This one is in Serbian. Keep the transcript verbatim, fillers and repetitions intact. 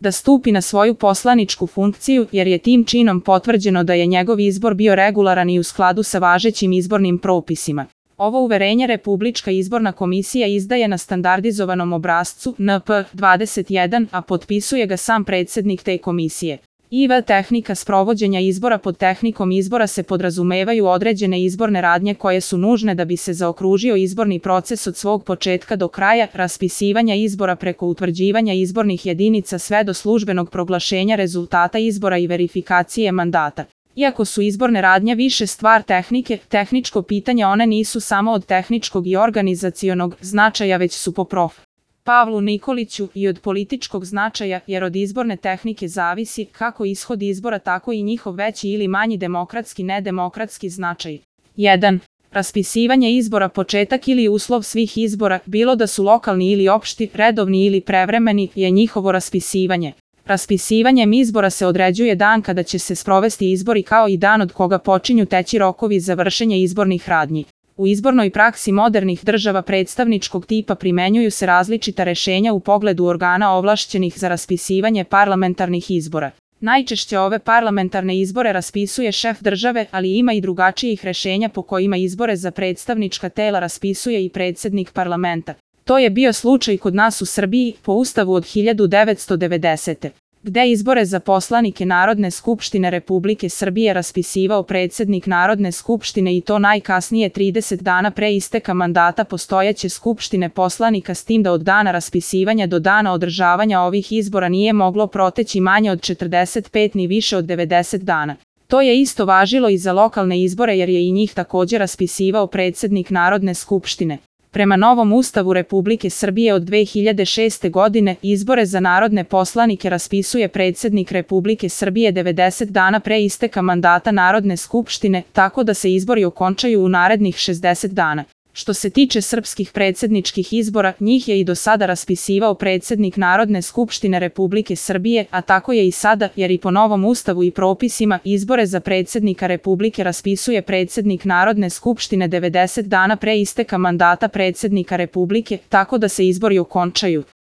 da stupi na svoju poslaničku funkciju, jer je tim činom potvrđeno da je njegov izbor bio regularan i u skladu sa važećim izbornim propisima. Ovo uverenje Republička izborna komisija izdaje na standardizovanom obrascu N P dvadeset jedan, a potpisuje ga sam predsjednik te komisije. I V tehnika sprovođenja izbora. Pod tehnikom izbora se podrazumevaju određene izborne radnje koje su nužne da bi se zaokružio izborni proces od svog početka do kraja, raspisivanja izbora preko utvrđivanja izbornih jedinica sve do službenog proglašenja rezultata izbora i verifikacije mandata. Iako su izborne radnje više stvar tehnike, tehničko pitanje, one nisu samo od tehničkog i organizacionog značaja, već su po prof. Pavlu Nikoliću i od političkog značaja, jer od izborne tehnike zavisi kako ishod izbora, tako i njihov veći ili manji demokratski, nedemokratski značaj. jedan. Raspisivanje izbora. Početak ili uslov svih izbora, bilo da su lokalni ili opšti, redovni ili prevremeni, je njihovo raspisivanje. Raspisivanjem izbora se određuje dan kada će se sprovesti izbori, kao i dan od koga počinju teći rokovi za vršenje izbornih radnji. U izbornoj praksi modernih država predstavničkog tipa primenjuju se različita rešenja u pogledu organa ovlašćenih za raspisivanje parlamentarnih izbora. Najčešće ove parlamentarne izbore raspisuje šef države, ali ima i drugačijih rešenja po kojima izbore za predstavnička tela raspisuje i predsjednik parlamenta. To je bio slučaj kod nas u Srbiji po Ustavu od hiljadu devetsto devedesete. gde izbore za poslanike Narodne skupštine Republike Srbije raspisivao predsjednik Narodne skupštine, i to najkasnije trideset dana pre isteka mandata postojeće skupštine poslanika, s tim da od dana raspisivanja do dana održavanja ovih izbora nije moglo proteći manje od četrdeset pet ni više od devedeset dana. To je isto važilo i za lokalne izbore, jer je i njih također raspisivao predsjednik Narodne skupštine. Prema novom Ustavu Republike Srbije od dve hiljade šeste. godine, izbore za narodne poslanike raspisuje predsjednik Republike Srbije devedeset dana pre isteka mandata Narodne skupštine, tako da se izbori okončaju u narednih šezdeset dana. Što se tiče srpskih predsjedničkih izbora, njih je i do sada raspisivao predsjednik Narodne skupštine Republike Srbije, a tako je i sada, jer i po novom Ustavu i propisima izbore za predsjednika Republike raspisuje predsjednik Narodne skupštine devedeset dana pre isteka mandata predsjednika Republike, tako da se izbori okončaju.